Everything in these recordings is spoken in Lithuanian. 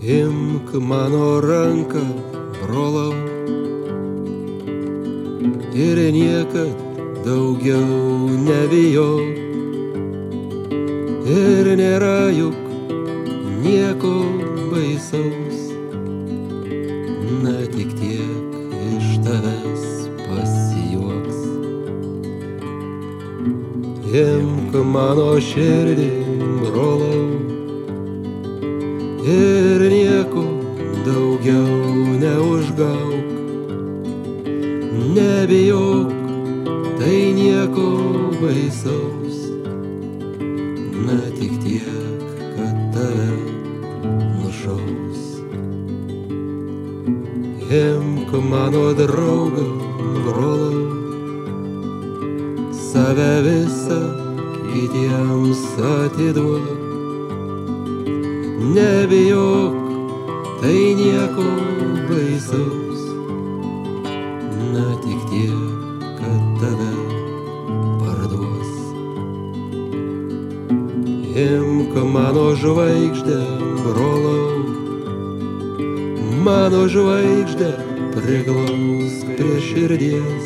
Imk mano ranką, brolau, ir niekad daugiau nebijok. Ir nėra juk nieko baisaus, na tik tiek iš tavęs pasijuoks. Imk mano širdį, brolau, ir nieko daugiau neužgauk. Nebijok, tai nieko baisaus, na tik tiek, kad tave nušaus. Imk mano draugą, brolau, save visą kitiems atiduok. Nebijok, tai nieko baisaus, na tik tiek, kad tave parduos. Imk mano žvaigždę, brolau, mano žvaigždę priglausk prie širdies.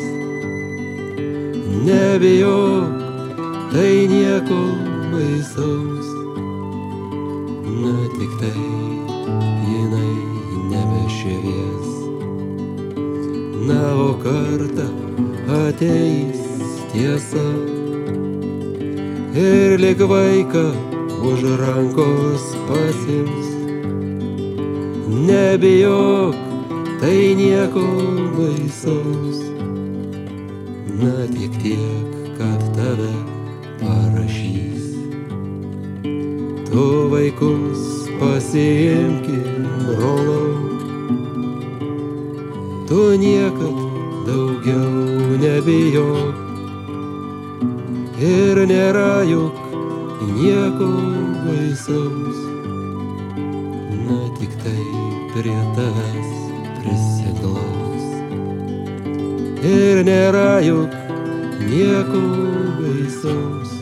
Nebijok, tai nieko baisaus, na tik tai jinai nebešvies. Na o kartą ateis tiesa, ir lyg vaiką už rankos pasims. Nebijok, tai nieko baisaus, na tik tiek, kad tave parašys. Tu vaikus pasiimki, brolau, tu niekad daugiau nebijok. Ir nėra juk nieko baisaus, na tik tai prie tavęs prisiglaus. Ir nėra juk nieko baisaus,